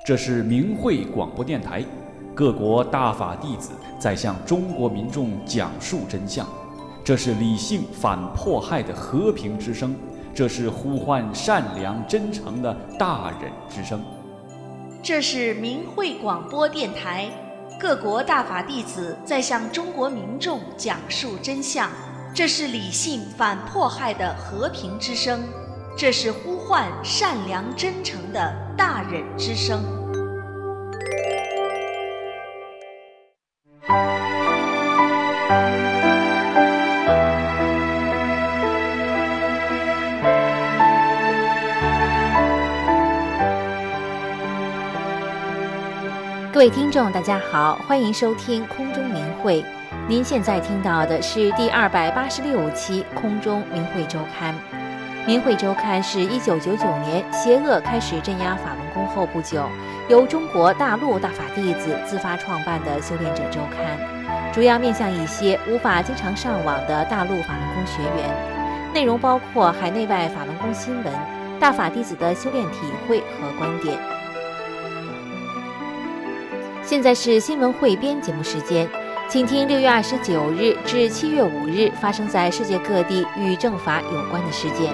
这是明慧广播电台，各国大法弟子在向中国民众讲述真相。这是理性反迫害的和平之声，这是呼唤善良真诚的大忍之声。 这是明慧广播电台，各国大法弟子在向中国民众讲述真相。这是理性反迫害的和平之声，这是呼唤善良真诚的大忍之声。 各位听众大家好，欢迎收听空中明慧。您现在听到的是第286期空中明慧周刊。明慧周刊是1999年邪恶开始镇压法轮功后不久，由中国大陆大法弟子自发创办的修炼者周刊，主要面向一些无法经常上网的大陆法轮功学员，内容包括海内外法轮功新闻、大法弟子的修炼体会和观点。现在是新闻汇编节目时间，请听6月29日至7月5日发生在世界各地与正法有关的事件。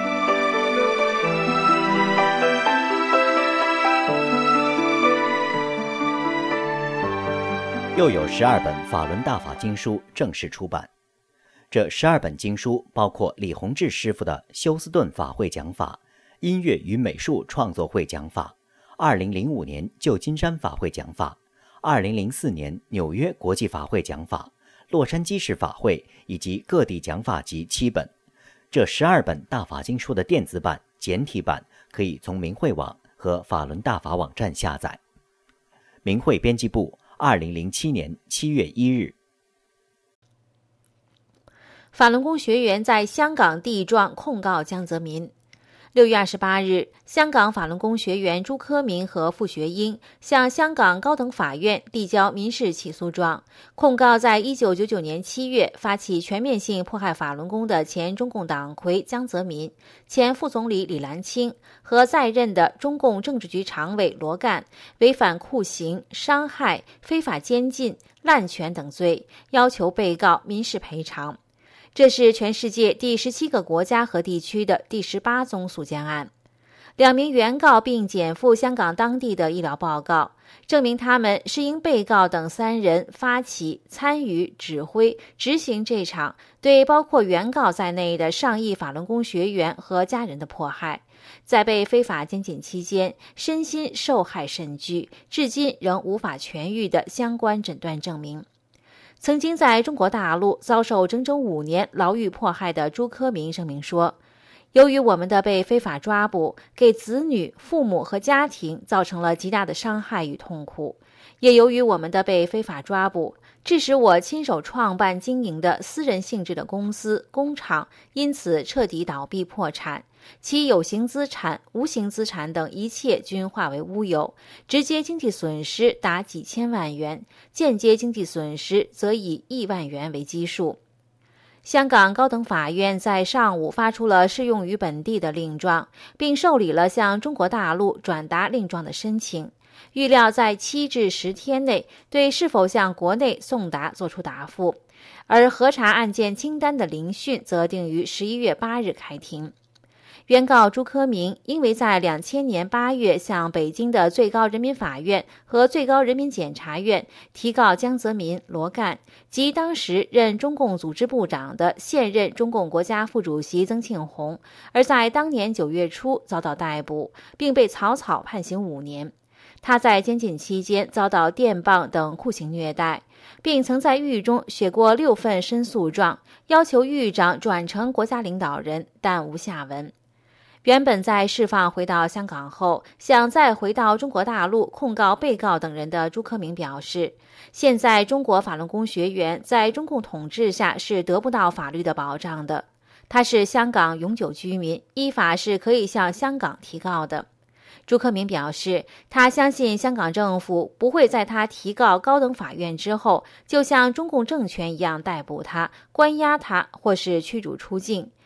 又有12本法轮大法经书正式出版。这12本经书包括李洪志师傅的休斯顿法会讲法、音乐与美术创作会讲法、2005年旧金山法会讲法、2004年纽约国际法会讲法、洛杉矶市法会以及各地讲法集7本。这12本大法经书的电子版、简体版可以从明慧网和法轮大法网站下载。明慧编辑部2007年7月1日。 法轮功学员在香港递状控告江泽民。6月28日，香港法轮功学员朱科明和傅学英向香港高等法院递交民事起诉状，控告在1999年7月发起全面性迫害法轮功的前中共党魁江泽民、前副总理李兰清和在任的中共政治局常委罗干违反酷刑、伤害、非法监禁、滥权等罪，要求被告民事赔偿。这是全世界第17个国家和地区的第18宗诉讼案。2名原告并检附香港当地的医疗报告，证明他们是因被告等3人发起、参与、指挥、执行这场对包括原告在内的上亿法轮功学员和家人的迫害，在被非法监禁期间身心受害甚巨，至今仍无法痊愈的相关诊断证明。曾经在中国大陆遭受整整5年牢狱迫害的朱科明声明说，由于我们的被非法抓捕，给子女、父母和家庭造成了极大的伤害与痛苦，也由于我们的被非法抓捕，致使我亲手创办经营的私人性质的公司、工厂因此彻底倒闭破产，其有形资产、无形资产等一切均化为乌有，直接经济损失达几千万元，间接经济损失则以亿万元为基数。香港高等法院在上午发出了适用于本地的令状，并受理了向中国大陆转达令状的申请，预料在7至10天内对是否向国内送达作出答复，而核查案件清单的聆讯则定于11月8日开庭。原告朱科明因为在2000年8月向北京的最高人民法院和最高人民检察院提告江泽民、罗干及当时任中共组织部长的现任中共国家副主席曾庆红，而在当年9月初遭到逮捕，并被草草判刑5年。他在监禁期间遭到电棒等酷刑虐待，并曾在狱中写过6份申诉状，要求狱长转呈国家领导人，但无下文。原本在释放回到香港后，想再回到中国大陆控告被告等人的朱科明表示，现在中国法轮功学员在中共统治下是得不到法律的保障的。他是香港永久居民，依法是可以向香港提告的。朱科明表示，他相信香港政府不会在他提告高等法院之后，就像中共政权一样逮捕他、关押他或是驱逐出境，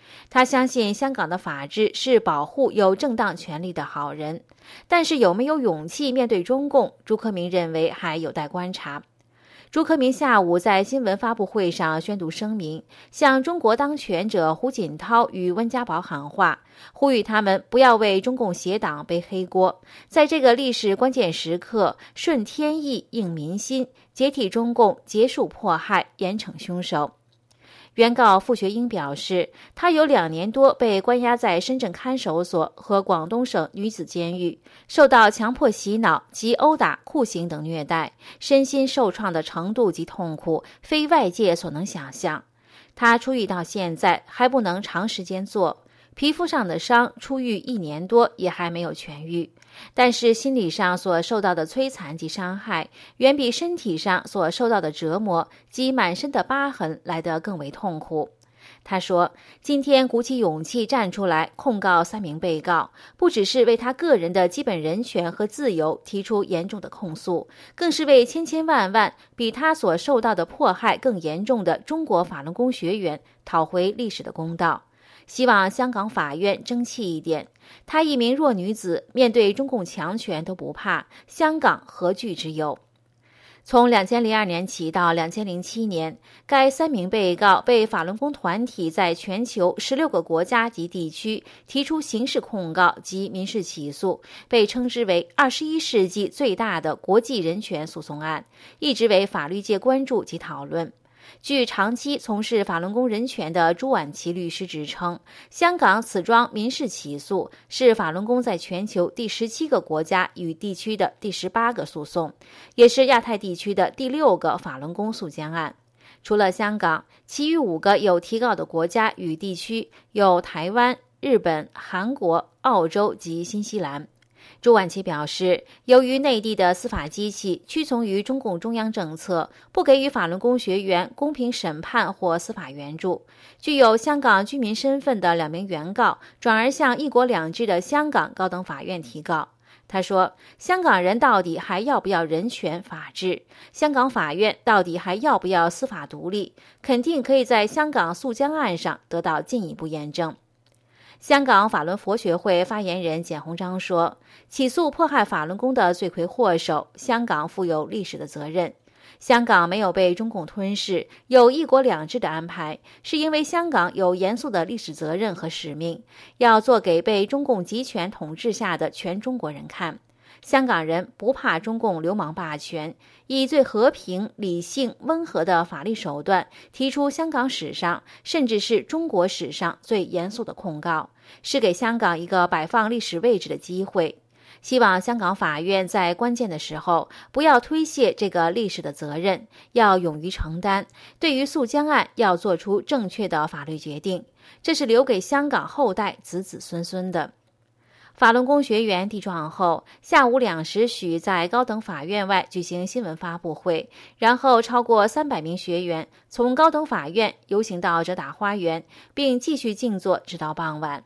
他相信香港的法治是保护有正当权利的好人，但是有没有勇气面对中共，朱克明认为还有待观察。朱克明下午在新闻发布会上宣读声明，向中国当权者胡锦涛与温家宝喊话，呼吁他们不要为中共邪党背黑锅，在这个历史关键时刻顺天意应民心，解体中共，结束迫害，严惩凶手。原告傅学英表示，他有2年多被关押在深圳看守所和广东省女子监狱，受到强迫洗脑及殴打、酷刑等虐待，身心受创的程度及痛苦非外界所能想象。他出狱到现在还不能长时间坐，皮肤上的伤出狱1年多也还没有痊愈，但是心理上所受到的摧残及伤害，远比身体上所受到的折磨及满身的疤痕来得更为痛苦。他说，今天鼓起勇气站出来控告3名被告，不只是为他个人的基本人权和自由提出严重的控诉，更是为千千万万比他所受到的迫害更严重的中国法轮功学员讨回历史的公道。希望香港法院争气一点，她一名弱女子，面对中共强权都不怕，香港何惧之有？从2002年起到2007年，该3名被告被法轮功团体在全球16个国家及地区提出刑事控告及民事起诉，被称之为21世纪最大的国际人权诉讼案，一直为法律界关注及讨论。据长期从事法轮功人权的朱婉琪律师指称，香港此桩民事起诉是法轮功在全球第17个国家与地区的第18个诉讼，也是亚太地区的第6个法轮功诉讼案。除了香港，其余5个有提告的国家与地区有台湾、日本、韩国、澳洲及新西兰。朱婉琪表示，由于内地的司法机器屈从于中共中央政策，不给予法轮功学员公平审判或司法援助，具有香港居民身份的2名原告转而向一国两制的香港高等法院提告。他说，香港人到底还要不要人权法治？香港法院到底还要不要司法独立？肯定可以在香港诉江案上得到进一步验证。香港法轮佛学会发言人简宏章说，起诉迫害法轮功的罪魁祸首，香港负有历史的责任。香港没有被中共吞噬，有一国两制的安排，是因为香港有严肃的历史责任和使命，要做给被中共集权统治下的全中国人看。香港人不怕中共流氓霸权，以最和平、理性、温和的法律手段提出香港史上甚至是中国史上最严肃的控告，是给香港一个摆放历史位置的机会。希望香港法院在关键的时候不要推卸这个历史的责任，要勇于承担，对于诉江案要做出正确的法律决定，这是留给香港后代子子孙孙的。法轮功学员递状后，下午2时许在高等法院外举行新闻发布会，然后超过300名学员从高等法院游行到哲达花园，并继续静坐直到傍晚。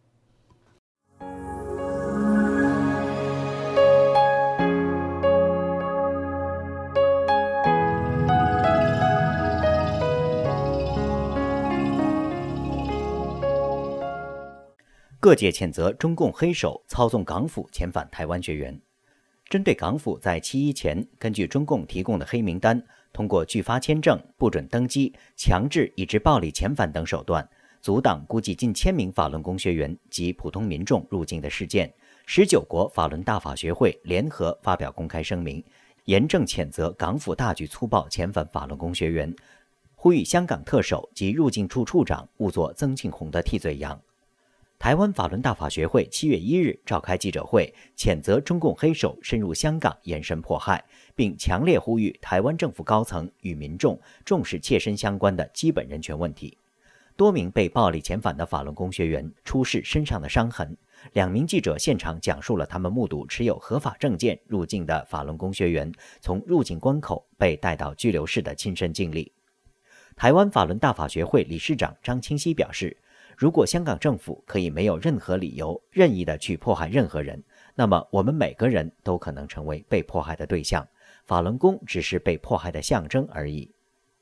各界谴责中共黑手操纵港府遣返台湾学员。针对港府在7·1前根据中共提供的黑名单，通过拒发签证、不准登机、强制以致暴力遣返等手段，阻挡估计近1000名法轮功学员及普通民众入境的事件，19国法轮大法学会联合发表公开声明，严正谴责港府大举粗暴遣返法轮功学员，呼吁香港特首及入境处处长勿做曾庆红的替罪羊。台湾法轮大法学会7月1日召开记者会，谴责中共黑手深入香港延伸迫害，并强烈呼吁台湾政府高层与民众重视切身相关的基本人权问题。多名被暴力遣返的法轮功学员出示身上的伤痕，2名记者现场讲述了他们目睹持有合法证件入境的法轮功学员从入境关口被带到拘留室的亲身经历。台湾法轮大法学会理事长张清熙表示，如果香港政府可以没有任何理由任意的去迫害任何人，那么我们每个人都可能成为被迫害的对象，法轮功只是被迫害的象征而已。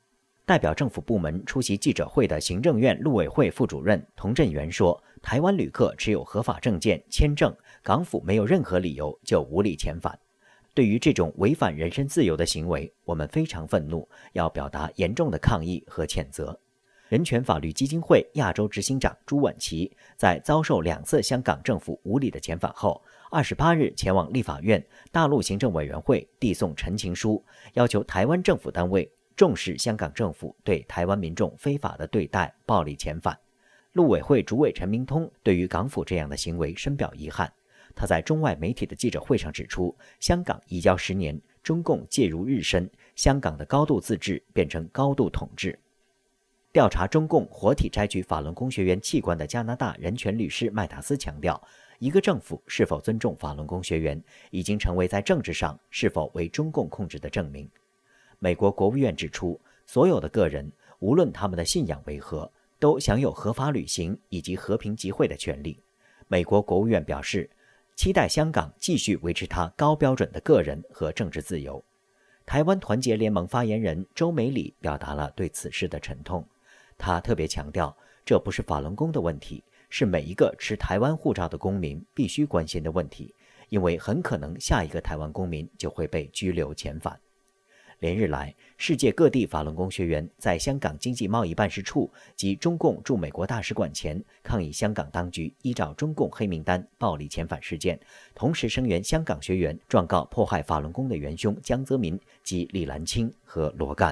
代表政府部门出席记者会的行政院陆委会副主任童振源说，台湾旅客持有合法证件、签证，港府没有任何理由就无理遣返。对于这种违反人身自由的行为，我们非常愤怒，要表达严重的抗议和谴责。人权法律基金会亚洲执行长朱婉琪在遭受2次香港政府无理的遣返后，28日前往立法院大陆行政委员会递送陈情书，要求台湾政府单位重视香港政府对台湾民众非法的对待、暴力遣返。陆委会主委陈明通对于港府这样的行为深表遗憾。他在中外媒体的记者会上指出，香港移交10年，中共介入日深，香港的高度自治变成高度统治。调查中共活体摘取法轮功学员器官的加拿大人权律师麦塔斯强调，一个政府是否尊重法轮功学员，已经成为在政治上是否为中共控制的证明。美国国务院指出，所有的个人，无论他们的信仰为何，都享有合法旅行以及和平集会的权利。美国国务院表示，期待香港继续维持它高标准的个人和政治自由。台湾团结联盟发言人周美里表达了对此事的沉痛。他特别强调，这不是法轮功的问题，是每一个持台湾护照的公民必须关心的问题，因为很可能下一个台湾公民就会被拘留遣返。连日来，世界各地法轮功学员在香港经济贸易办事处及中共驻美国大使馆前抗议香港当局依照中共黑名单暴力遣返事件，同时声援香港学员状告迫害法轮功的元凶江泽民及李兰清和罗干。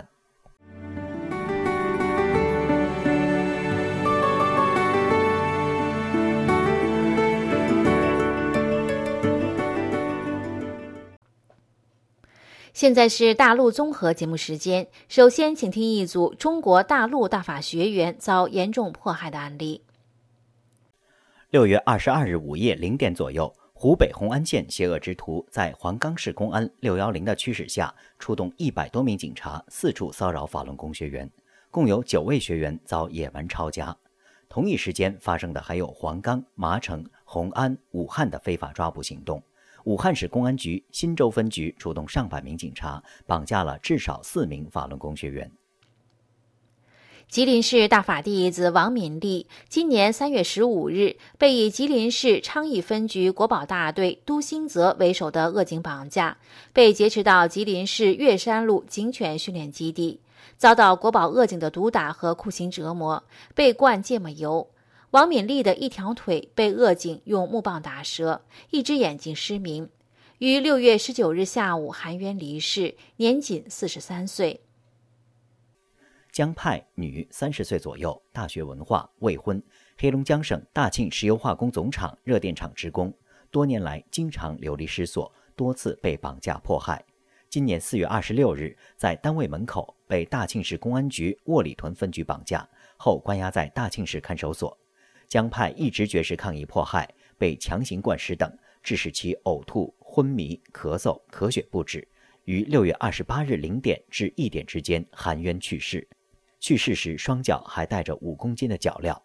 现在是大陆综合节目时间，首先请听一组中国大陆大法学员遭严重迫害的案例。 6月22日午夜0点左右，湖北红安县邪恶之徒在黄冈市公安610的驱使下，出动100多名警察四处骚扰法轮功学员，共有9位学员遭野蛮抄家。同一时间发生的还有黄冈、麻城、红安、武汉的非法抓捕行动。武汉市公安局新洲分局出动上百名警察，绑架了至少4名法轮功学员。 吉林市大法弟子王敏丽今年3月15日被以吉林市昌邑分局国保大队都兴泽为首的恶警绑架，被劫持到吉林市岳山路警犬训练基地，遭到国保恶警的毒打和酷刑折磨，被灌芥末油。王敏丽的一条腿被恶警用木棒打折，一只眼睛失明，于6月19日下午含冤离世，年仅43岁。 江派，女，30岁左右，大学文化，未婚，黑龙江省大庆石油化工总厂热电厂职工，多年来经常流离失所，多次被绑架迫害。今年4月26日，在单位门口被大庆市公安局沃里屯分局绑架，后关押在大庆市看守所。江派一直绝食抗议迫害，被强行灌食等，致使其呕吐、昏迷、咳嗽、咳血不止，于6月28日0点至1点之间含冤去世。去世时双脚还带着5公斤的脚镣。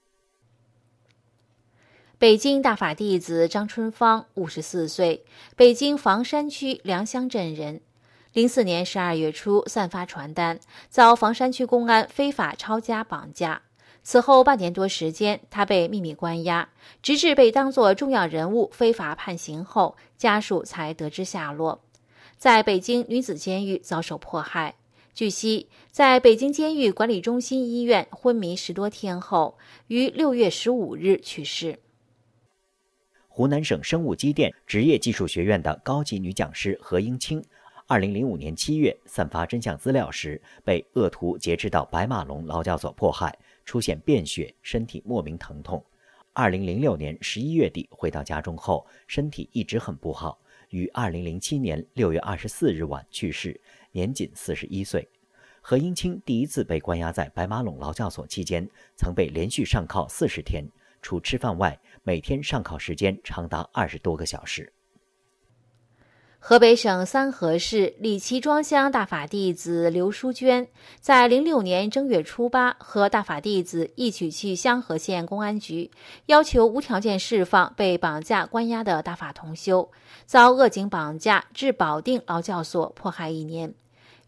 北京大法弟子张春芳54岁，北京房山区良乡镇人。04年12月初散发传单，遭房山区公安非法抄家绑架。此后半年多时间，他被秘密关押，直至被当作重要人物非法判刑后，家属才得知下落。在北京女子监狱遭受迫害。据悉，在北京监狱管理中心医院昏迷10多天后，于6月15日去世。 湖南省生物机电职业技术学院的高级女讲师何英清，2005年7月散发真相资料时，被恶徒劫持到白马龙劳教所迫害，出现便血，身体莫名疼痛。2006年11月底回到家中后，身体一直很不好，于2007年6月24日晚去世，年仅41岁。何英清第一次被关押在白马陇劳教所期间，曾被连续上铐40天，除吃饭外，每天上铐时间长达20多个小时。 河北省三河市李岐庄乡大法弟子刘淑娟，在06年正月初8和大法弟子一起去香河县公安局，要求无条件释放被绑架关押的大法同修，遭恶警绑架至保定劳教所迫害1年。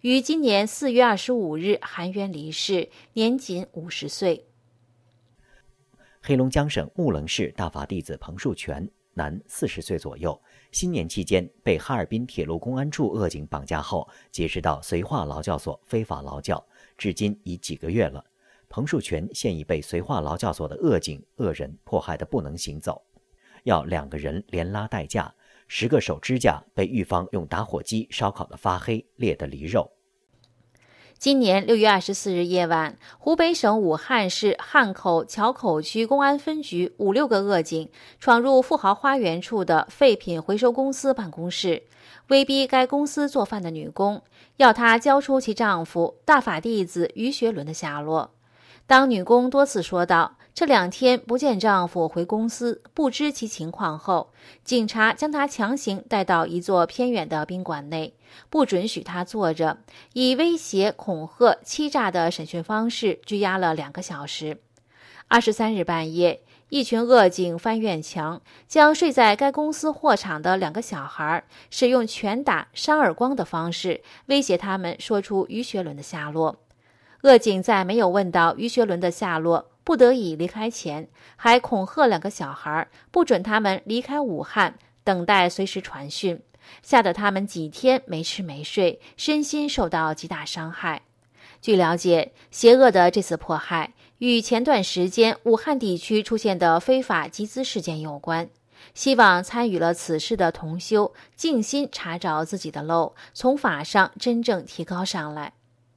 于今年4月25日含冤离世，年仅50岁。 黑龙江省木棱市大法弟子彭树全，男，40岁左右，新年期间被哈尔滨铁路公安处恶警绑架后，劫持到绥化劳教所非法劳教，至今已几个月了。彭树全现已被绥化劳教所的恶警恶人迫害得不能行走，要2个人连拉带架，10个手指甲被狱方用打火机烧烤得发黑，裂得离肉。 今年6月24日夜晚，湖北省武汉市汉口桥口区公安分局5、6个恶警闯入富豪花园处的废品回收公司办公室，威逼该公司做饭的女工，要她交出其丈夫大法弟子于学伦的下落。当女工多次说道这2天不见丈夫回公司，不知其情况后，警察将她强行带到一座偏远的宾馆内，不准许她坐着，以威胁、恐吓、欺诈的审讯方式拘押了2个小时。23日半夜，一群恶警翻院墙，将睡在该公司货场的2个小孩使用拳打、扇耳光的方式威胁他们说出于学伦的下落。恶警在没有问到于学伦的下落，不得已离开前，还恐吓2个小孩，不准他们离开武汉，等待随时传讯，吓得他们几天没吃没睡，身心受到极大伤害。据了解，邪恶的这次迫害与前段时间武汉地区出现的非法集资事件有关，希望参与了此事的同修静心查找自己的漏，从法上真正提高上来。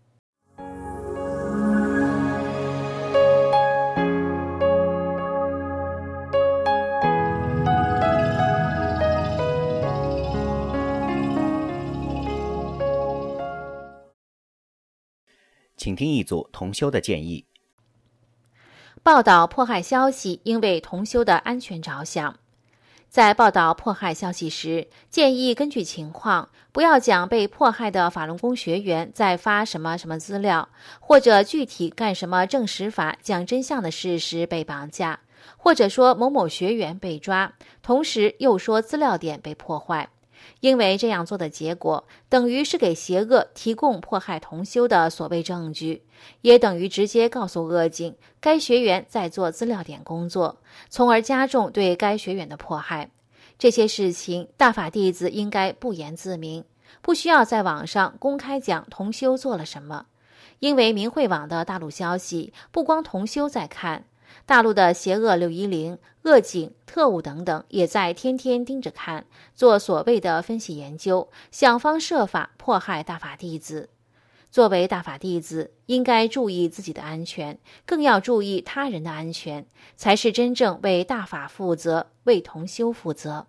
请听一组同修的建议。 报道迫害消息应为同修的安全着想。在报道迫害消息时，建议根据情况，不要讲被迫害的法轮功学员在发什么什么资料，或者具体干什么证实法讲真相的事实被绑架，或者说某某学员被抓，同时又说资料点被破坏。因为这样做的结果，等于是给邪恶提供迫害同修的所谓证据，也等于直接告诉恶警该学员在做资料点工作，从而加重对该学员的迫害。这些事情大法弟子应该不言自明，不需要在网上公开讲同修做了什么。因为明慧网的大陆消息不光同修在看，大陆的邪恶610、恶警、特务等等也在天天盯着看，做所谓的分析研究，想方设法迫害大法弟子。作为大法弟子，应该注意自己的安全，更要注意他人的安全，才是真正为大法负责，为同修负责。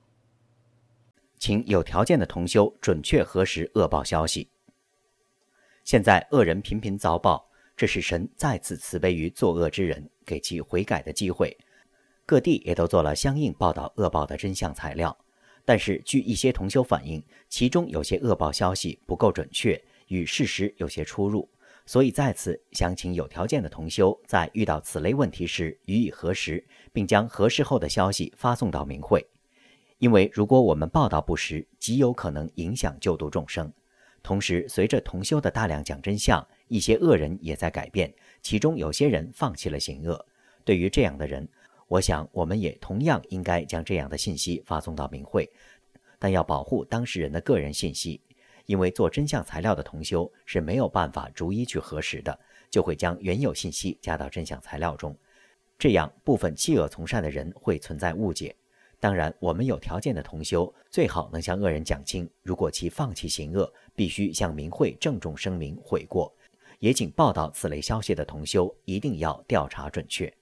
请有条件的同修准确核实恶报消息。现在恶人频频遭报，这是神再次慈悲于作恶之人，给其悔改的机会。各地也都做了相应报道恶报的真相材料，但是据一些同修反映，其中有些恶报消息不够准确，与事实有些出入，所以在此想请有条件的同修在遇到此类问题时予以核实，并将核实后的消息发送到明慧。因为如果我们报道不实，极有可能影响救度众生。同时，随着同修的大量讲真相，一些恶人也在改变，其中有些人放弃了行恶。对于这样的人，我想我们也同样应该将这样的信息发送到明慧，但要保护当事人的个人信息，因为做真相材料的同修是没有办法逐一去核实的，就会将原有信息加到真相材料中，这样部分弃恶从善的人会存在误解。当然，我们有条件的同修最好能向恶人讲清，如果其放弃行恶，必须向明慧郑重声明悔过。也请报道此类消息的同修一定要调查准确。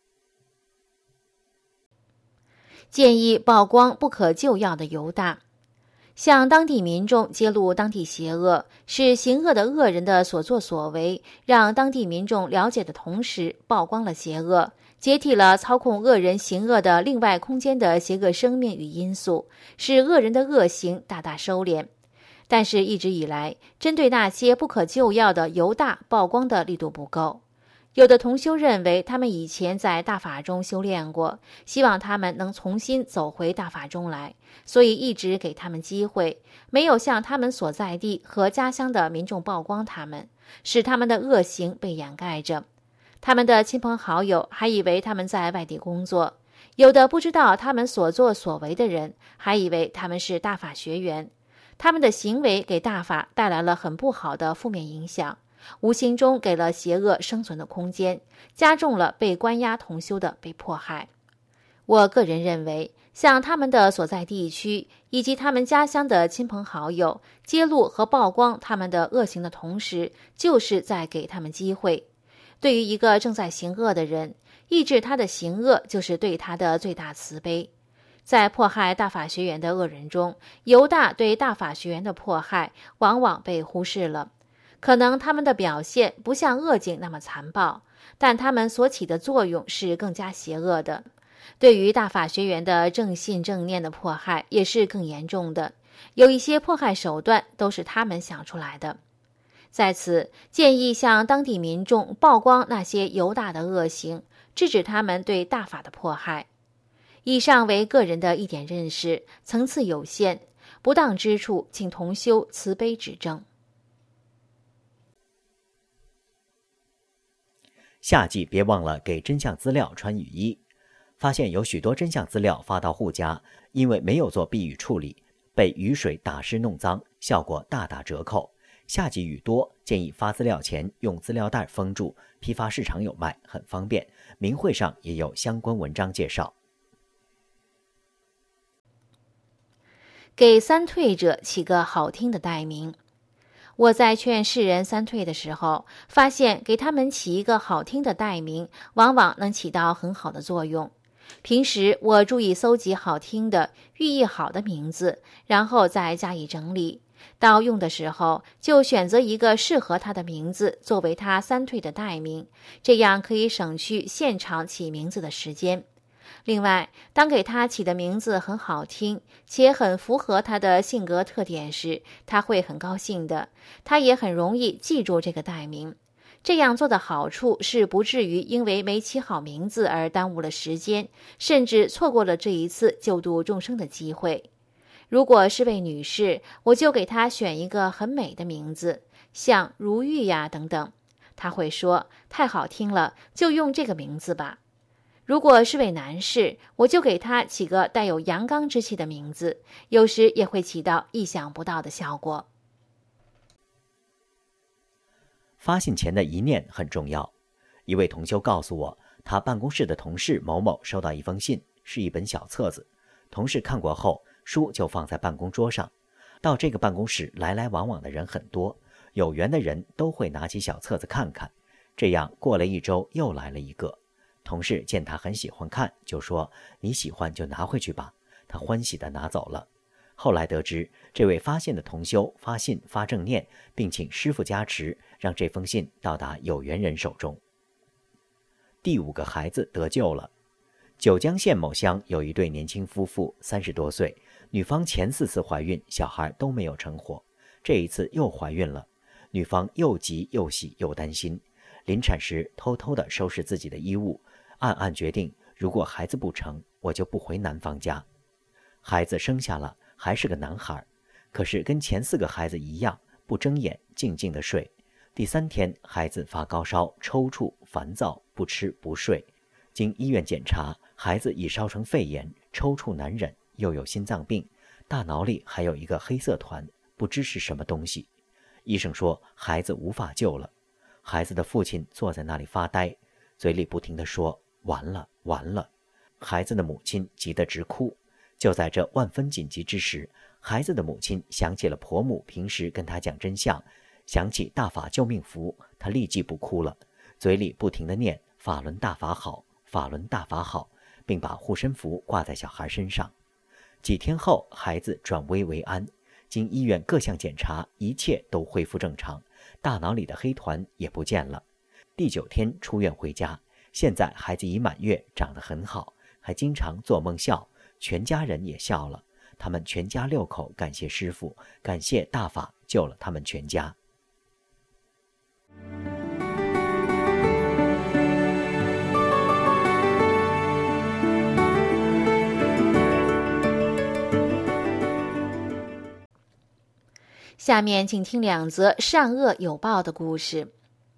建议曝光不可救药的犹大。向当地民众揭露当地邪恶，是行恶的恶人的所作所为，让当地民众了解的同时曝光了邪恶，解体了操控恶人行恶的另外空间的邪恶生命与因素，使恶人的恶行大大收敛。但是一直以来，针对那些不可救药的犹大曝光的力度不够。 有的同修认为他们以前在大法中修炼过，希望他们能重新走回大法中来，所以一直给他们机会，没有向他们所在地和家乡的民众曝光他们，使他们的恶行被掩盖着。他们的亲朋好友还以为他们在外地工作，有的不知道他们所作所为的人还以为他们是大法学员。他们的行为给大法带来了很不好的负面影响，无形中给了邪恶生存的空间，加重了被关押同修的被迫害。我个人认为，向他们的所在地区以及他们家乡的亲朋好友揭露和曝光他们的恶行的同时，就是在给他们机会。对于一个正在行恶的人，抑制他的行恶就是对他的最大慈悲。在迫害大法学员的恶人中，犹大对大法学员的迫害往往被忽视了。可能他们的表现不像恶警那么残暴，但他们所起的作用是更加邪恶的。对于大法学员的正信正念的迫害也是更严重的，有一些迫害手段都是他们想出来的。在此，建议向当地民众曝光那些犹大的恶行，制止他们对大法的迫害。以上为个人的一点认识，层次有限，不当之处请同修慈悲指正。 夏季别忘了给真相资料穿雨衣。发现有许多真相资料发到户家，因为没有做避雨处理，被雨水打湿弄脏，效果大打折扣。夏季雨多，建议发资料前用资料袋封住，批发市场有卖，很方便。明慧上也有相关文章介绍。 给三退者起个好听的代名。我在劝世人三退的时候，发现给他们起一个好听的代名，往往能起到很好的作用。平时我注意搜集好听的、寓意好的名字，然后再加以整理。到用的时候，就选择一个适合他的名字作为他三退的代名，这样可以省去现场起名字的时间。另外，当给他起的名字很好听，且很符合他的性格特点时，他会很高兴的，他也很容易记住这个代名。这样做的好处是不至于因为没起好名字而耽误了时间，甚至错过了这一次救度众生的机会。如果是位女士，我就给她选一个很美的名字，像如玉呀等等，她会说太好听了，就用这个名字吧。如果是位男士，我就给他起个带有阳刚之气的名字，有时也会起到意想不到的效果。 发信前的一念很重要。一位同修告诉我，他办公室的同事某某收到一封信，是一本小册子。同事看过后，书就放在办公桌上。到这个办公室来来往往的人很多，有缘的人都会拿起小册子看看。这样过了1周，又来了一个。同事见他很喜欢看，就说：“你喜欢就拿回去吧。”他欢喜地拿走了。后来得知，这位发信的同修发信发正念，并请师父加持，让这封信到达有缘人手中。第5个孩子得救了。九江县某乡有一对年轻夫妇，30多岁，女方前4次怀孕，小孩都没有成活，这一次又怀孕了。女方又急又喜又担心，临产时偷偷地收拾自己的衣物，暗暗决定，如果孩子不成，我就不回男方家。孩子生下了，还是个男孩，可是跟前4个孩子一样，不睁眼，静静地睡。第3天，孩子发高烧、抽搐、烦躁，不吃不睡。经医院检查，孩子已烧成肺炎，抽搐难忍，又有心脏病，大脑里还有一个黑色团，不知是什么东西。医生说孩子无法救了。孩子的父亲坐在那里发呆，嘴里不停地说：“完了，完了。”孩子的母亲急得直哭。就在这万分紧急之时，孩子的母亲想起了婆母平时跟他讲真相，想起大法救命符，他立即不哭了，嘴里不停地念“法轮大法好，法轮大法好”，并把护身符挂在小孩身上。几天后，孩子转危为安，经医院各项检查，一切都恢复正常，大脑里的黑团也不见了。第9天出院回家，现在孩子已满月，长得很好，还经常做梦笑，全家人也笑了。他们全家6口感谢师父，感谢大法救了他们全家。 下面请听2则善恶有报的故事。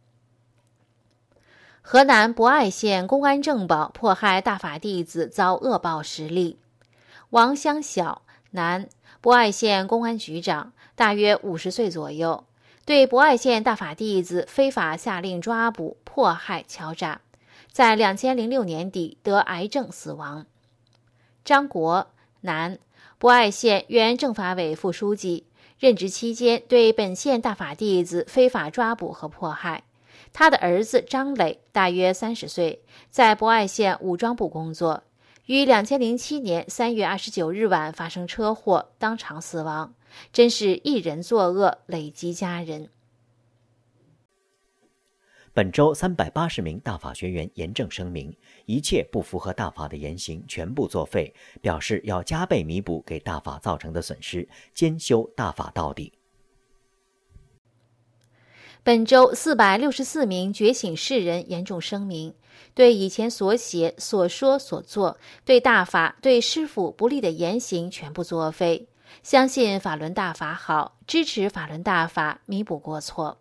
河南博爱县公安正保迫害大法弟子遭恶报10例。王香晓，男，博爱县公安局长，大约50岁左右，对博爱县大法弟子非法下令抓捕、迫害、敲诈，在2006年底得癌症死亡。张国，男，博爱县原政法委副书记，任职期间对本县大法弟子非法抓捕和迫害。他的儿子张磊大约30岁，在博爱县武装部工作，于2007年3月29日晚发生车祸，当场死亡，真是一人作恶，累及家人。 本周380名大法学员严正声明，一切不符合大法的言行全部作废，表示要加倍弥补给大法造成的损失，坚修大法到底。 本周464名觉醒世人严重声明，对以前所写、所说、所做对大法、对师父不利的言行全部作废，相信法轮大法好，支持法轮大法，弥补过错。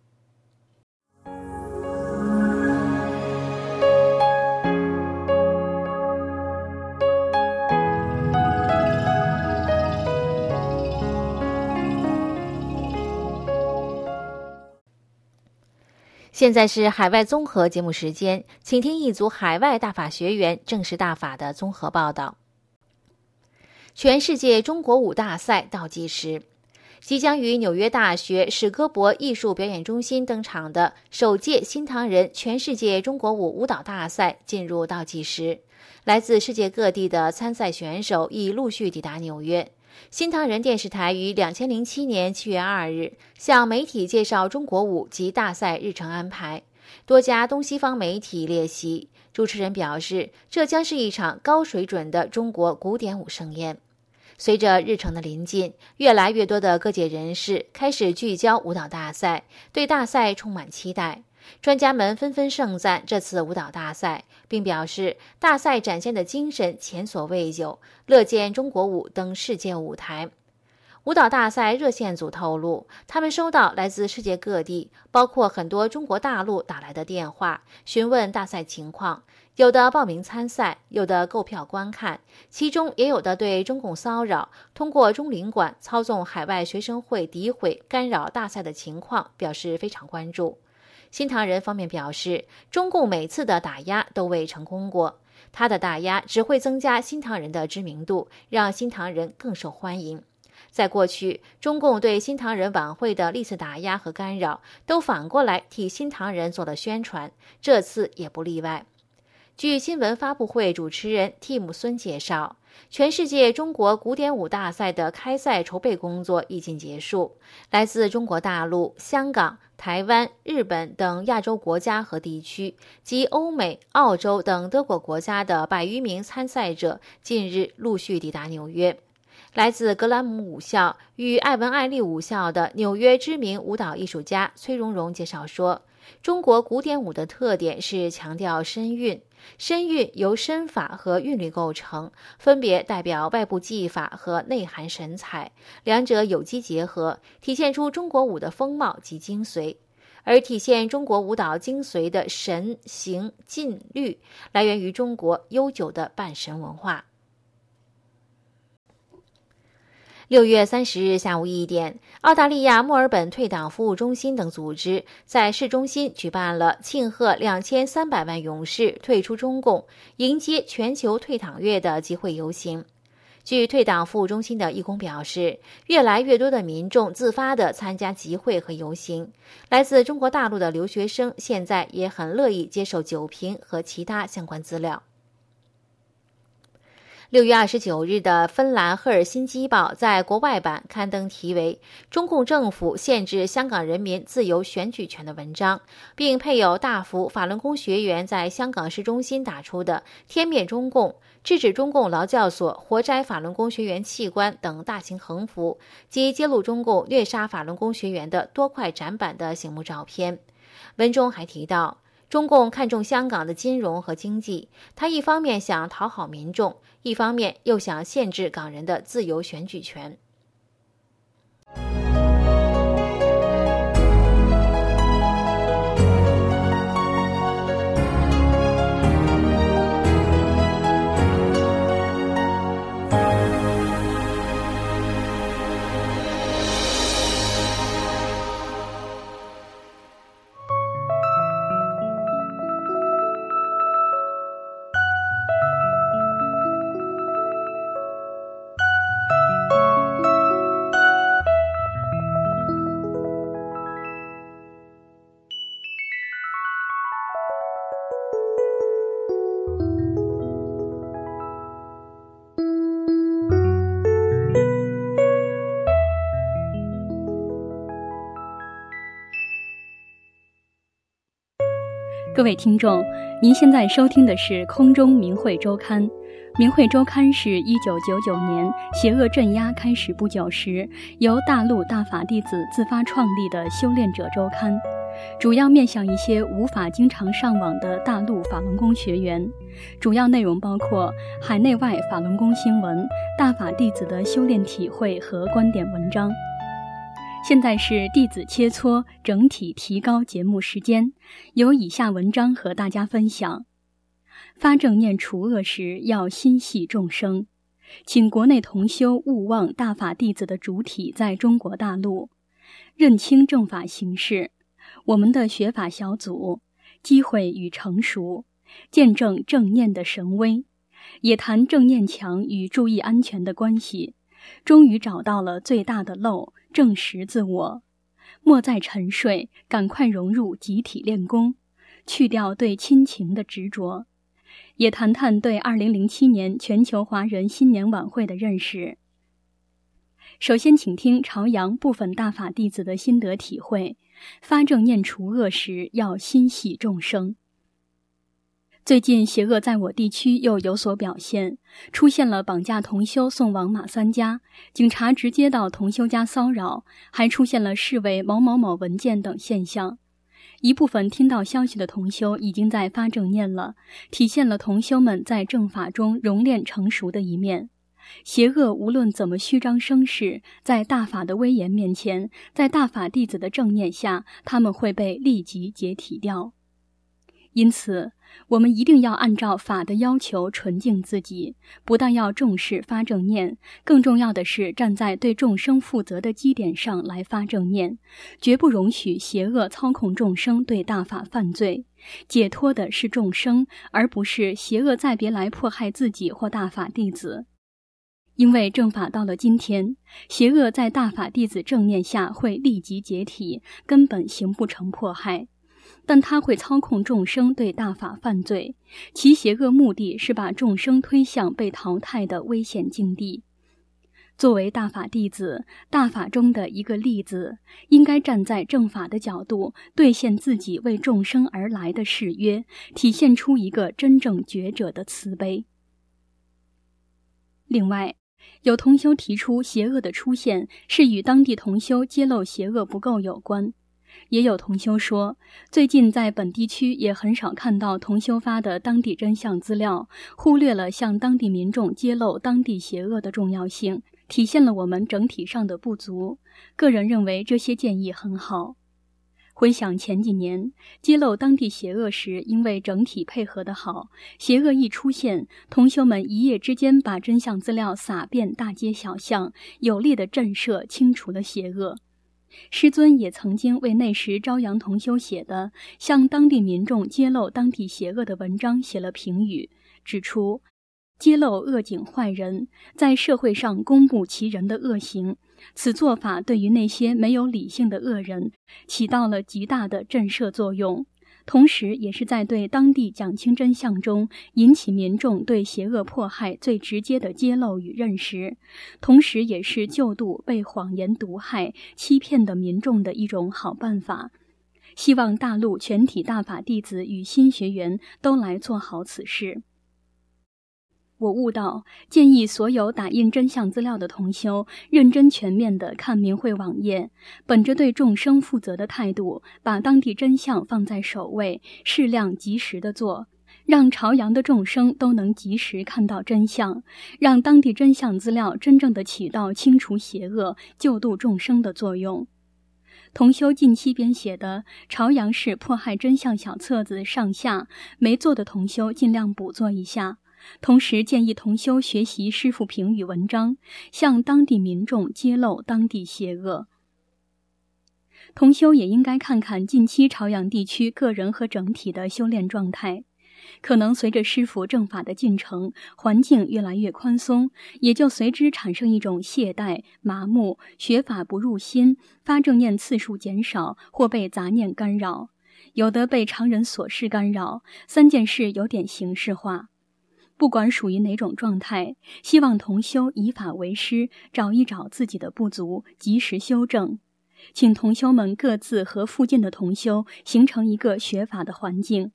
现在是海外综合节目时间，请听一组海外大法学员正式大法的综合报道。全世界中国舞大赛倒计时，即将于纽约大学史戈博艺术表演中心登场的首届新唐人全世界中国舞舞蹈大赛进入倒计时，来自世界各地的参赛选手已陆续抵达纽约。新唐人电视台于2007年7月2日向媒体介绍中国舞及大赛日程安排，多家东西方媒体列席。主持人表示，这将是一场高水准的中国古典舞盛宴。随着日程的临近，越来越多的各界人士开始聚焦舞蹈大赛，对大赛充满期待。专家们纷纷盛赞这次舞蹈大赛，并表示大赛展现的精神前所未有，乐见中国舞登世界舞台。舞蹈大赛热线组透露，他们收到来自世界各地，包括很多中国大陆打来的电话，询问大赛情况，有的报名参赛，有的购票观看，其中也有的对中共骚扰、通过中领馆操纵海外学生会诋毁、干扰大赛的情况表示非常关注。新唐人方面表示，中共每次的打压都未成功过，他的打压只会增加新唐人的知名度，让新唐人更受欢迎。在过去，中共对新唐人晚会的历次打压和干扰，都反过来替新唐人做了宣传，这次也不例外。据新闻发布会主持人蒂姆孙介绍，全世界中国古典舞大赛的开赛筹备工作已经结束，来自中国大陆、香港、台湾、日本等亚洲国家和地区及欧美、澳洲等多国国家的100余名参赛者近日陆续抵达纽约。来自格兰姆舞校与艾文艾丽舞校的纽约知名舞蹈艺术家崔荣荣介绍说，中国古典舞的特点是强调身韵，身韵由身法和韵律构成，分别代表外部技法和内涵神采，两者有机结合，体现出中国舞的风貌及精髓。而体现中国舞蹈精髓的神、形、劲、律，来源于中国悠久的半神文化。6月30日下午1点，澳大利亚墨尔本退党服务中心等组织在市中心举办了庆贺2300万勇士退出中共、迎接全球退党月的集会游行。据退党服务中心的义工表示，越来越多的民众自发地参加集会和游行。来自中国大陆的留学生现在也很乐意接受酒瓶和其他相关资料。6月29日的芬兰赫尔辛基报在国外版刊登题为《中共政府限制香港人民自由选举权》的文章，并配有大幅法轮功学员在香港市中心打出的“天灭中共”、制止中共劳教所活摘法轮功学员器官等大型横幅，及揭露中共虐杀法轮功学员的多块展板的醒目照片。文中还提到，中共看重香港的金融和经济，他一方面想讨好民众，一方面又想限制港人的自由选举权。 各位听众，您现在收听的是空中明慧周刊。明慧周刊是1999年邪恶镇压开始不久时，由大陆大法弟子自发创立的修炼者周刊，主要面向一些无法经常上网的大陆法轮功学员。主要内容包括海内外法轮功新闻、大法弟子的修炼体会和观点文章。现在是弟子切磋整体提高节目时间，有以下文章和大家分享。发正念除恶时要心系众生，请国内同修勿忘大法弟子的主体在中国大陆，认清正法形势，我们的学法小组机会与成熟，见证正念的神威，也谈正念墙与注意安全的关系，终于找到了最大的漏，证实自我，莫再沉睡，赶快融入集体练功，去掉对亲情的执着。也谈谈对2007年全球华人新年晚会的认识。首先请听朝阳部分大法弟子的心得体会，发正念除恶时要心系众生。最近邪恶在我地区又有所表现，出现了绑架同修送往马三家，警察直接到同修家骚扰，还出现了视为某某某文件等现象。一部分听到消息的同修已经在发正念了，体现了同修们在正法中熔炼成熟的一面。邪恶无论怎么虚张声势，在大法的威严面前，在大法弟子的正念下，他们会被立即解体掉。因此，我们一定要按照法的要求纯净自己，不但要重视发正念，更重要的是站在对众生负责的基点上来发正念，绝不容许邪恶操控众生对大法犯罪。解脱的是众生，而不是邪恶再别来迫害自己或大法弟子。因为正法到了今天，邪恶在大法弟子正念下会立即解体，根本形不成迫害。但他会操控众生对大法犯罪，其邪恶目的是把众生推向被淘汰的危险境地。作为大法弟子，大法中的一个例子，应该站在正法的角度，兑现自己为众生而来的誓约，体现出一个真正觉者的慈悲。另外，有同修提出邪恶的出现是与当地同修揭露邪恶不够有关。也有同修说，最近在本地区也很少看到同修发的当地真相资料，忽略了向当地民众揭露当地邪恶的重要性，体现了我们整体上的不足。个人认为这些建议很好。回想前几年揭露当地邪恶时，因为整体配合得好，邪恶一出现，同修们一夜之间把真相资料撒遍大街小巷，有力的震慑清除了邪恶。师尊也曾经为那时朝阳同修写的向当地民众揭露当地邪恶的文章写了评语，指出揭露恶警坏人，在社会上公布其人的恶行，此做法对于那些没有理性的恶人起到了极大的震慑作用，同时也是在对当地讲清真相中引起民众对邪恶迫害最直接的揭露与认识，同时也是救度被谎言毒害欺骗的民众的一种好办法。希望大陆全体大法弟子与新学员都来做好此事。我悟到，建议所有打印真相资料的同修认真全面地看明慧网页，本着对众生负责的态度，把当地真相放在首位，适量及时地做，让朝阳的众生都能及时看到真相，让当地真相资料真正地起到清除邪恶、救度众生的作用。同修近期编写的朝阳市迫害真相小册子上下，没做的同修尽量补做一下。同时建议同修学习师父评语文章，向当地民众揭露当地邪恶。同修也应该看看近期朝阳地区个人和整体的修炼状态，可能随着师父正法的进程，环境越来越宽松，也就随之产生一种懈怠、麻木，学法不入心，发正念次数减少，或被杂念干扰，有的被常人琐事干扰，三件事有点形式化。不管属于哪种状态，希望同修以法为师，找一找自己的不足，及时修正。请同修们各自和附近的同修形成一个学法的环境，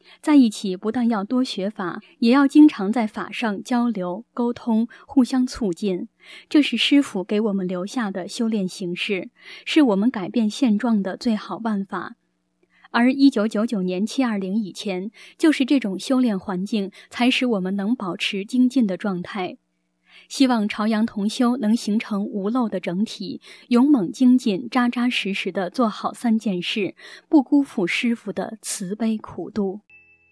在一起不但要多学法，也要经常在法上交流、沟通，互相促进。这是师父给我们留下的修炼形式，是我们改变现状的最好办法。而1999年720以前，就是这种修炼环境才使我们能保持精进的状态。希望朝阳同修能形成无漏的整体，勇猛精进，扎扎实实地做好3件事，不辜负师父的慈悲苦度。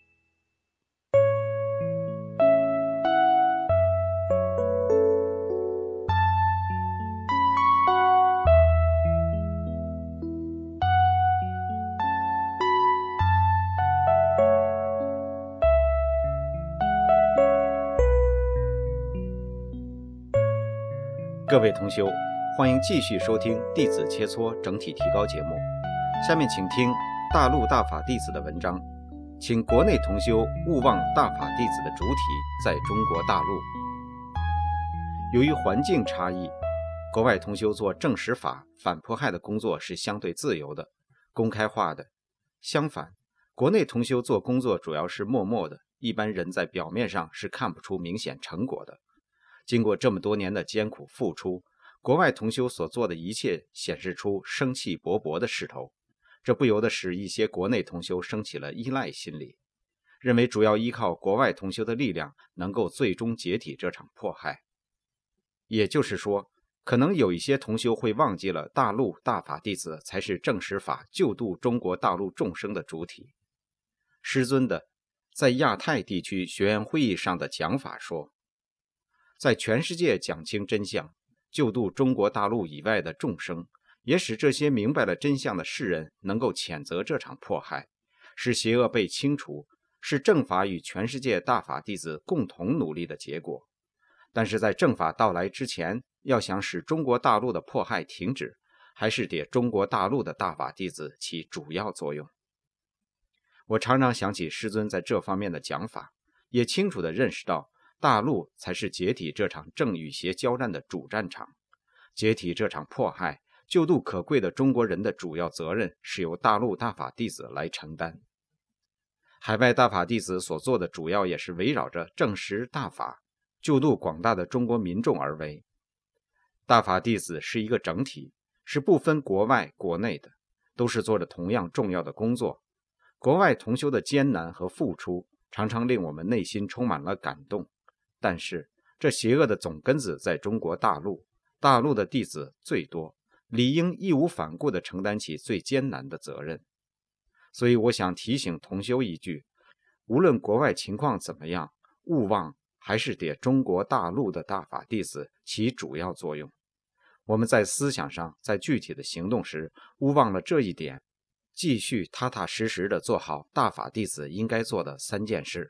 各位同修，欢迎继续收听《弟子切磋整体提高》节目。下面请听大陆大法弟子的文章，请国内同修勿忘大法弟子的主体在中国大陆。由于环境差异，国外同修做正实法、反迫害的工作是相对自由的、公开化的。相反，国内同修做工作主要是默默的，一般人在表面上是看不出明显成果的。经过这么多年的艰苦付出，国外同修所做的一切显示出生气勃勃的势头，这不由得使一些国内同修升起了依赖心理，认为主要依靠国外同修的力量能够最终解体这场迫害。也就是说，可能有一些同修会忘记了大陆大法弟子才是正实法救度中国大陆众生的主体。师尊的在亚太地区学员会议上的讲法说，在全世界讲清真相，救度中国大陆以外的众生，也使这些明白了真相的世人能够谴责这场迫害，使邪恶被清除，是正法与全世界大法弟子共同努力的结果。但是在正法到来之前，要想使中国大陆的迫害停止，还是得中国大陆的大法弟子起主要作用。我常常想起师尊在这方面的讲法，也清楚地认识到大陆才是解体这场正与邪交战的主战场，解体这场迫害、救度可贵的中国人的主要责任是由大陆大法弟子来承担。海外大法弟子所做的主要也是围绕着正实大法，救度广大的中国民众而为。大法弟子是一个整体，是不分国外国内的，都是做着同样重要的工作。国外同修的艰难和付出，常常令我们内心充满了感动。但是这邪恶的总根子在中国大陆，大陆的弟子最多，理应义无反顾地承担起最艰难的责任。所以我想提醒同修一句，无论国外情况怎么样，勿忘还是得中国大陆的大法弟子起主要作用。我们在思想上，在具体的行动时，勿忘了这一点，继续踏踏实实地做好大法弟子应该做的3件事。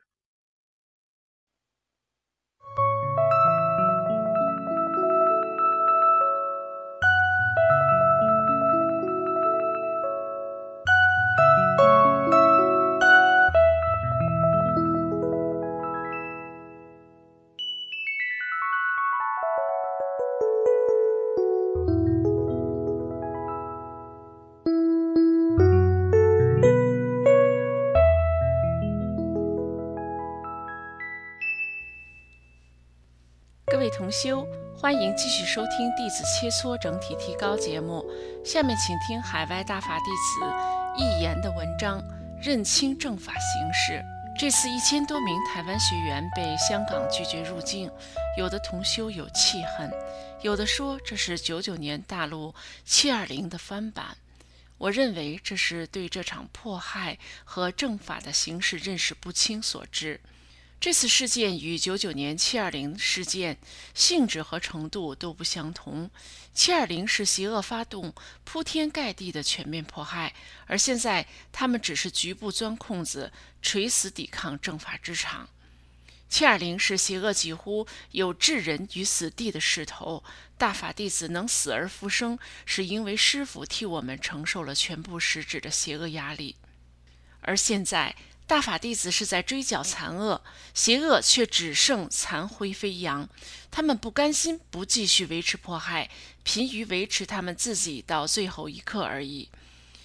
各位同修，欢迎继续收听弟子切磋整体提高节目。下面请听海外大法弟子一言的文章，认清正法形势。这次1000多名台湾学员被香港拒绝入境，有的同修有气恨，有的说这是99年大陆720的翻版。我认为这是对这场迫害和正法的形势认识不清所致。这次事件与99年720事件性质和程度都不相同。720是邪恶发动铺天盖地的全面迫害，而现在他们只是局部钻空子，垂死抵抗正法之场。720是邪恶几乎有置人于死地的势头，大法弟子能死而复生，是因为师父替我们承受了全部实质的邪恶压力。而现在大法弟子是在追剿残恶，邪恶却只剩残灰飞扬。他们不甘心不继续维持迫害，疲于维持他们自己到最后一刻而已。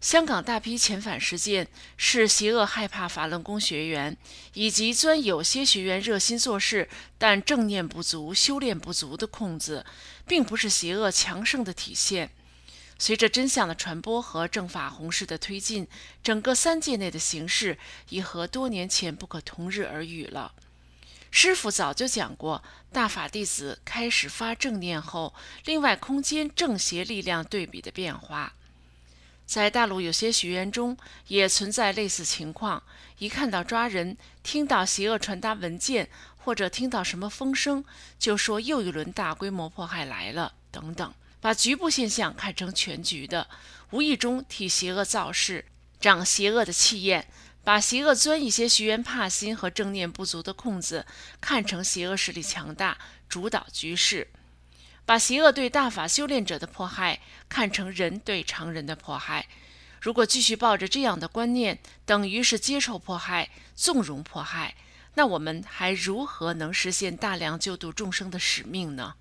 香港大批遣返事件是邪恶害怕法轮功学员以及钻有些学员热心做事但正念不足、修炼不足的空子，并不是邪恶强盛的体现。随着真相的传播和正法弘誓的推进，整个三界内的形势已和多年前不可同日而语了。师父早就讲过，大法弟子开始发正念后，另外空间正邪力量对比的变化。在大陆有些学员中也存在类似情况，一看到抓人，听到邪恶传达文件，或者听到什么风声，就说又一轮大规模迫害来了等等，把局部现象看成全局的，无意中替邪恶造势，长邪恶的气焰，把邪恶钻一些学员怕心和正念不足的空子看成邪恶势力强大，主导局势，把邪恶对大法修炼者的迫害看成人对常人的迫害。如果继续抱着这样的观念，等于是接受迫害、纵容迫害，那我们还如何能实现大量救度众生的使命呢？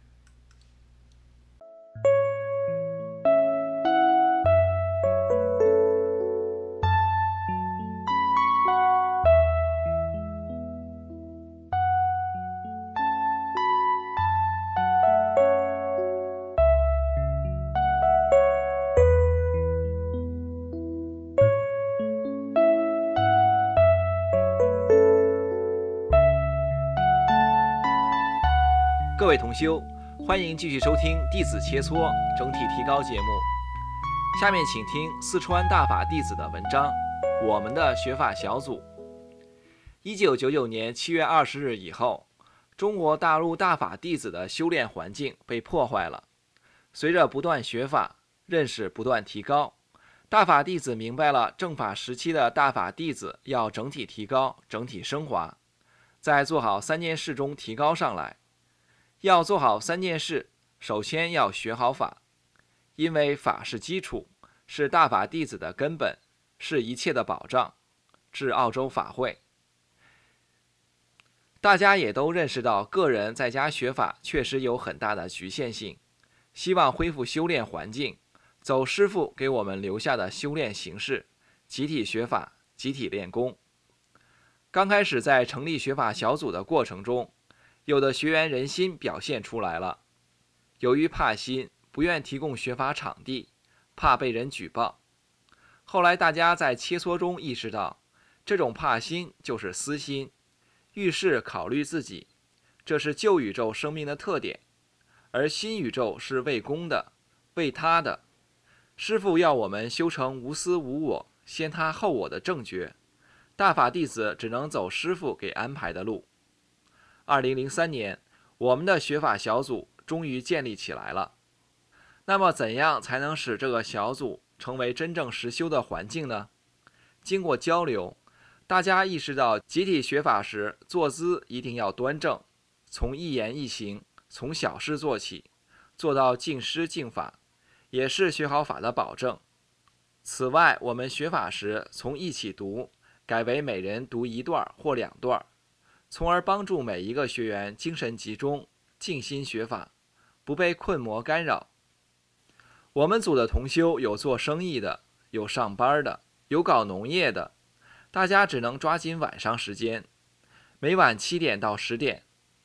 各位同修，欢迎继续收听弟子切磋整体提高节目。下面请听四川大法弟子的文章，我们的学法小组。1999年7月20日以后，中国大陆大法弟子的修炼环境被破坏了。随着不断学法，认识不断提高，大法弟子明白了正法时期的大法弟子要整体提高、整体升华，在做好3件事中提高上来。要做好3件事，首先要学好法，因为法是基础，是大法弟子的根本，是一切的保障。至澳洲法会，大家也都认识到个人在家学法确实有很大的局限性，希望恢复修炼环境，走师父给我们留下的修炼形式，集体学法，集体练功。刚开始在成立学法小组的过程中，有的学员人心表现出来了，由于怕心，不愿提供学法场地，怕被人举报。后来大家在切磋中意识到，这种怕心就是私心，遇事考虑自己，这是旧宇宙生命的特点，而新宇宙是为公的，为他的。师父要我们修成无私无我、先他后我的正觉，大法弟子只能走师父给安排的路。2003年，我们的学法小组终于建立起来了。那么怎样才能使这个小组成为真正实修的环境呢？经过交流，大家意识到集体学法时坐姿一定要端正，从一言一行，从小事做起，做到敬师敬法，也是学好法的保证。此外，我们学法时从一起读改为每人读1段或2段，从而帮助每一个学员精神集中，静心学法，不被困魔干扰。我们组的同修有做生意的，有上班的，有搞农业的，大家只能抓紧晚上时间，每晚7点到10点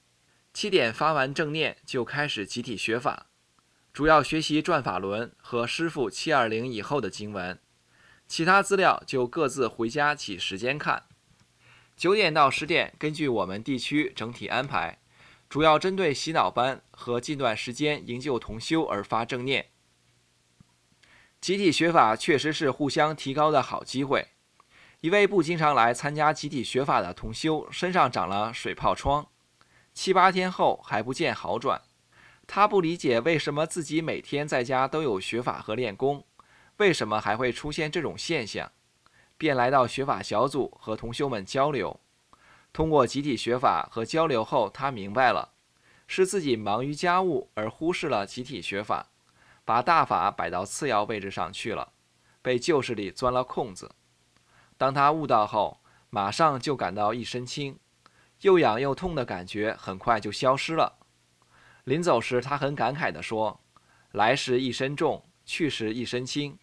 ，7点发完正念就开始集体学法，主要学习转法轮和师父720以后的经文，其他资料就各自回家起时间看。9点到10点根据我们地区整体安排，主要针对洗脑班和近段时间营救同修而发正念。集体学法确实是互相提高的好机会。一位不经常来参加集体学法的同修身上长了水泡疮，7、8天后还不见好转。他不理解为什么自己每天在家都有学法和练功，为什么还会出现这种现象，便来到学法小组和同修们交流。通过集体学法和交流后，他明白了，是自己忙于家务而忽视了集体学法，把大法摆到次要位置上去了，被旧势力钻了空子。当他悟到后，马上就感到一身轻，又痒又痛的感觉很快就消失了。临走时他很感慨地说，来时一身重，去时一身轻，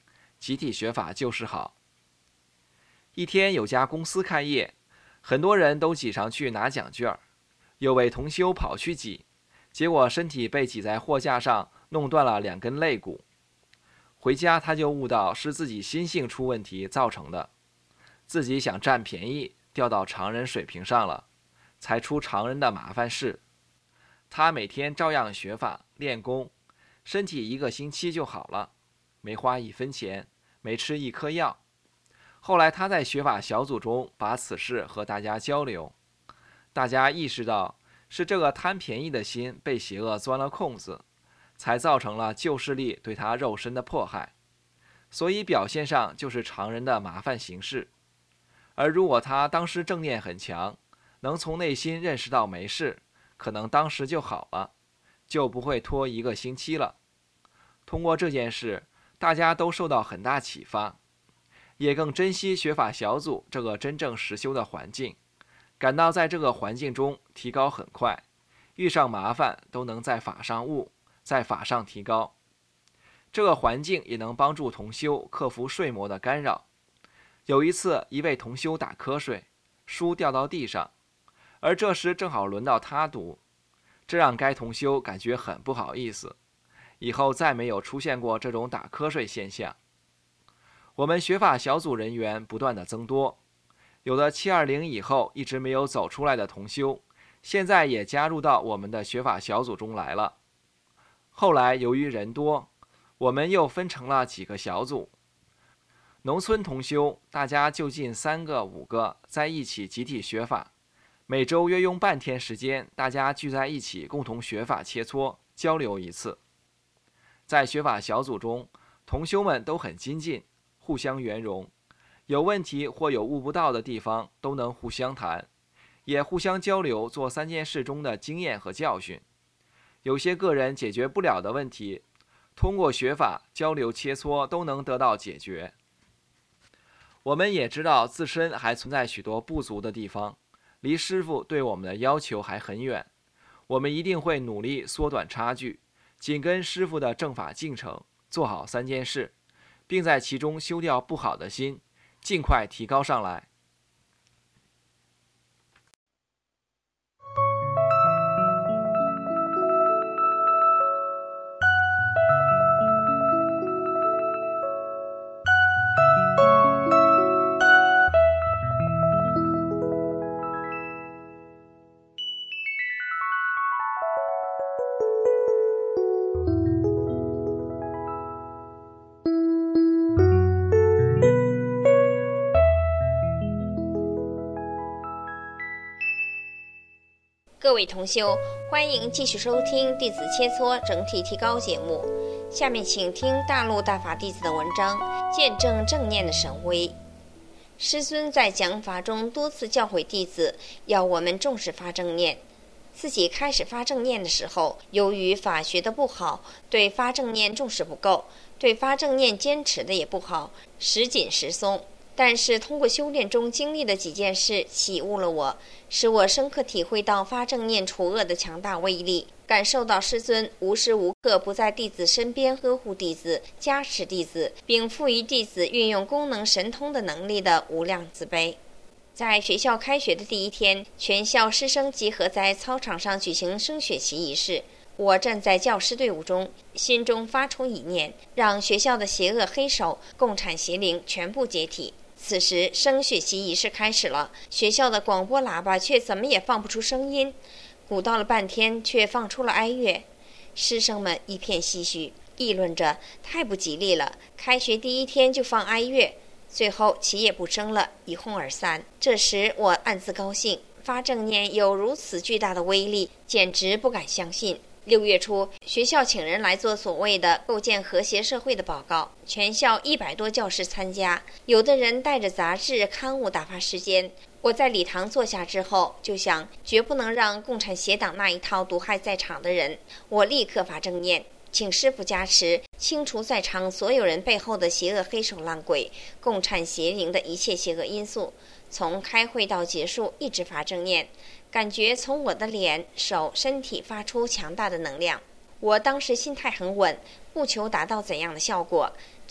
集体学法就是好。一天有家公司开业，很多人都挤上去拿奖券，有位同修跑去挤，结果身体被挤在货架上，弄断了2根肋骨。回家他就悟到是自己心性出问题造成的，自己想占便宜，掉到常人水平上了，才出常人的麻烦事。他每天照样学法练功，身体1个星期就好了，没花1分钱，没吃1颗药。后来他在学法小组中把此事和大家交流，大家意识到是这个贪便宜的心被邪恶钻了空子，才造成了旧势力对他肉身的迫害，所以表现上就是常人的麻烦形式。而如果他当时正念很强，能从内心认识到没事，可能当时就好了，就不会拖1个星期了。通过这件事，大家都受到很大启发，也更珍惜学法小组这个真正实修的环境，感到在这个环境中提高很快，遇上麻烦都能在法上悟，在法上提高。这个环境也能帮助同修克服睡魔的干扰。有一次，一位同修打瞌睡，书掉到地上，而这时正好轮到他读，这让该同修感觉很不好意思，以后再没有出现过这种打瞌睡现象。我们学法小组人员不断的增多，有的720以后一直没有走出来的同修，现在也加入到我们的学法小组中来了。后来由于人多，我们又分成了几个小组。农村同修，大家就近3个、5个在一起集体学法，每周约用半天时间，大家聚在一起共同学法切磋交流一次。在学法小组中，同修们都很精进，互相圆融，有问题或有悟不到的地方都能互相谈，也互相交流做3件事中的经验和教训。有些个人解决不了的问题，通过学法交流切磋都能得到解决。我们也知道自身还存在许多不足的地方，离师父对我们的要求还很远，我们一定会努力缩短差距，紧跟师父的正法进程，做好3件事，并在其中修掉不好的心，尽快提高上来。 各位同修，欢迎继续收听弟子切磋整体提高节目。下面请听大陆大法弟子的文章《见证正念的神威》。师尊在讲法中多次教诲弟子，要我们重视发正念。自己开始发正念的时候，由于法学的不好，对发正念重视不够，对发正念坚持的也不好，时紧时松。但是通过修炼中经历的几件事启悟了我，使我深刻体会到发正念除恶的强大威力，感受到师尊无时无刻不在弟子身边呵护弟子、加持弟子，并赋予弟子运用功能神通的能力的无量慈悲。在学校开学的第1天，全校师生集合在操场上举行升学旗仪式。我站在教师队伍中，心中发出一念，让学校的邪恶黑手、共产邪灵全部解体。此时升学旗仪式开始了，学校的广播喇叭却怎么也放不出声音，鼓捣了半天却放出了哀乐。师生们一片唏嘘，议论着太不吉利了，开学第1天就放哀乐。最后旗也不升了，一哄而散。这时我暗自高兴，发正念有如此巨大的威力，简直不敢相信。6月初，学校请人来做所谓的构建和谐社会的报告，全校100多教师参加，有的人带着杂志刊物打发时间。我在礼堂坐下之后，就想绝不能让共产邪党那一套毒害在场的人。我立刻发正念，请师父加持，清除在场所有人背后的邪恶黑手烂鬼、共产邪灵的一切邪恶因素。从开会到结束一直发正念，感觉从我的脸、手、身体发出强大的能量。我当时心态很稳，不求达到怎样的效果，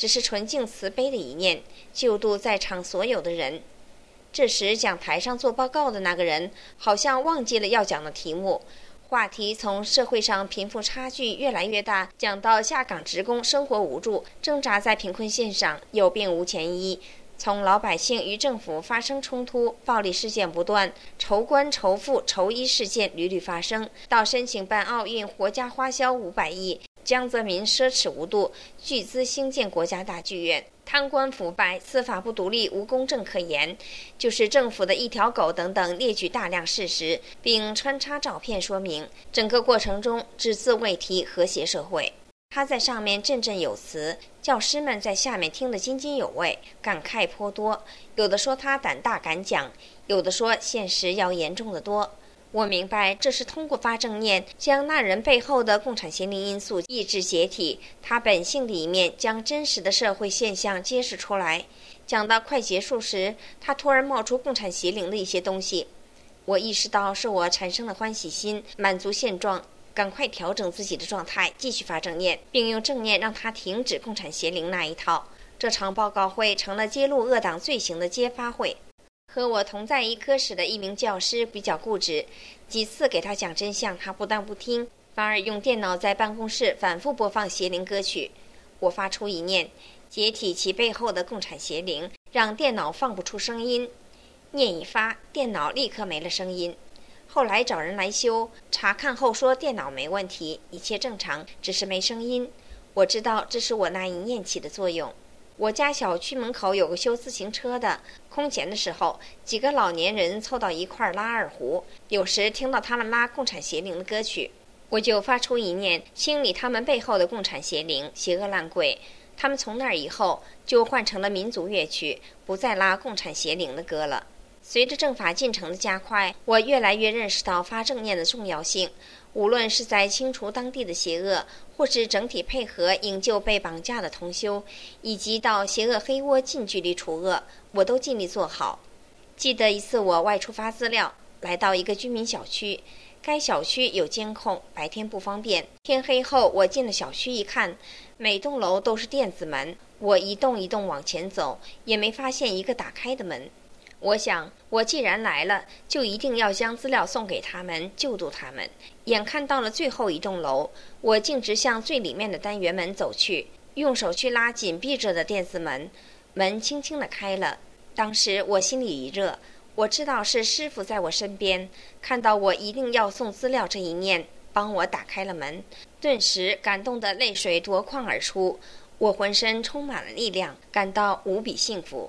只是纯净慈悲的一念，救度在场所有的人。这时讲台上做报告的那个人好像忘记了要讲的题目，话题从社会上贫富差距越来越大讲到下岗职工生活无助，挣扎在贫困线上，有病无钱医，从老百姓与政府发生冲突，暴力事件不断，仇官仇富仇医事件屡屡发生，到申请办奥运国家花销500亿，江泽民奢侈无度，巨资兴建国家大剧院，贪官腐败，司法不独立，无公正可言，就是政府的一条狗等等，列举大量事实，并穿插照片说明。整个过程中只字未提和谐社会。他在上面振振有词，教师们在下面听得津津有味，感慨颇多。有的说他胆大敢讲，有的说现实要严重得多。我明白，这是通过发正念，将那人背后的共产邪灵因素抑制解体，他本性的一面，将真实的社会现象揭示出来。讲到快结束时，他突然冒出共产邪灵的一些东西，我意识到是我产生了欢喜心，满足现状，赶快调整自己的状态，继续发正念，并用正念让他停止共产邪灵那一套。这场报告会成了揭露恶党罪行的揭发会。和我同在一科室的一名教师比较固执，几次给他讲真相，他不但不听，反而用电脑在办公室反复播放邪灵歌曲。我发出一念，解体其背后的共产邪灵，让电脑放不出声音。念一发，电脑立刻没了声音。后来找人来修，查看后说电脑没问题，一切正常，只是没声音。我知道这是我那一念起的作用。我家小区门口有个修自行车的，空闲的时候，几个老年人凑到一块儿拉二胡，有时听到他们拉共产邪灵的歌曲，我就发出一念，清理他们背后的共产邪灵、邪恶烂鬼。他们从那以后就换成了民族乐曲，不再拉共产邪灵的歌了。随着正法进程的加快，我越来越认识到发正念的重要性。无论是在清除当地的邪恶，或是整体配合营救被绑架的同修，以及到邪恶黑窝近距离除恶，我都尽力做好。记得一次我外出发资料，来到一个居民小区，该小区有监控，白天不方便。天黑后我进了小区一看，每栋楼都是电子门，我一栋一栋往前走，也没发现一个打开的门。我想，我既然来了，就一定要将资料送给他们，救度他们。眼看到了最后一栋楼，我径直向最里面的单元门走去，用手去拉紧闭着的电子门，门轻轻地开了。当时我心里一热，我知道是师父在我身边，看到我一定要送资料这一念，帮我打开了门。顿时感动的泪水夺眶而出，我浑身充满了力量，感到无比幸福。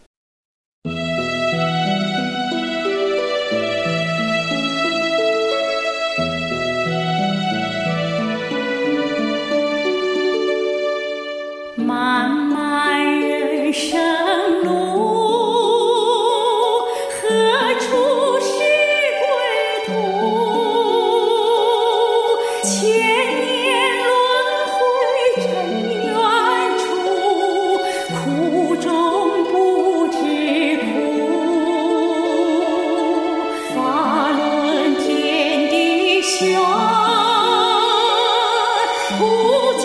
漫漫人生路，何处是归途？千年轮回真缘处，苦中不知苦。法轮天地玄，不久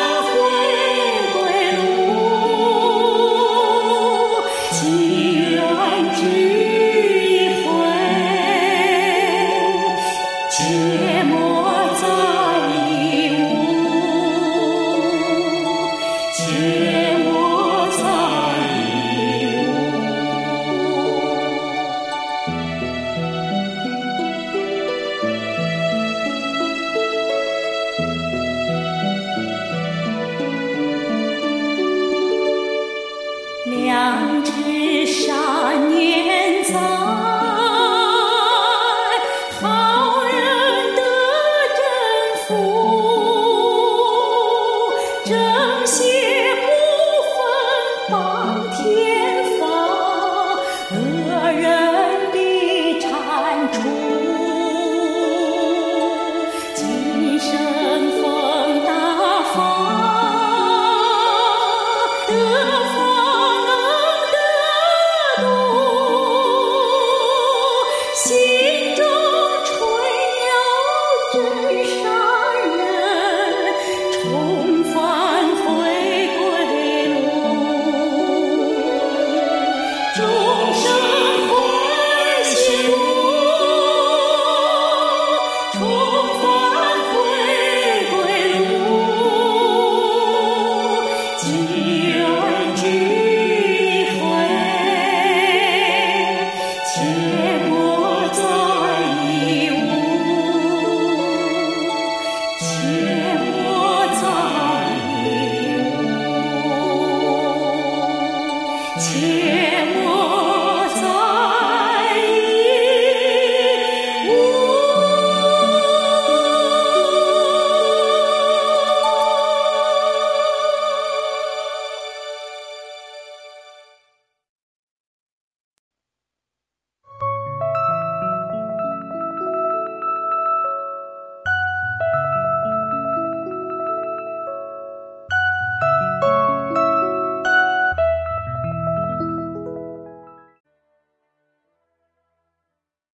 几人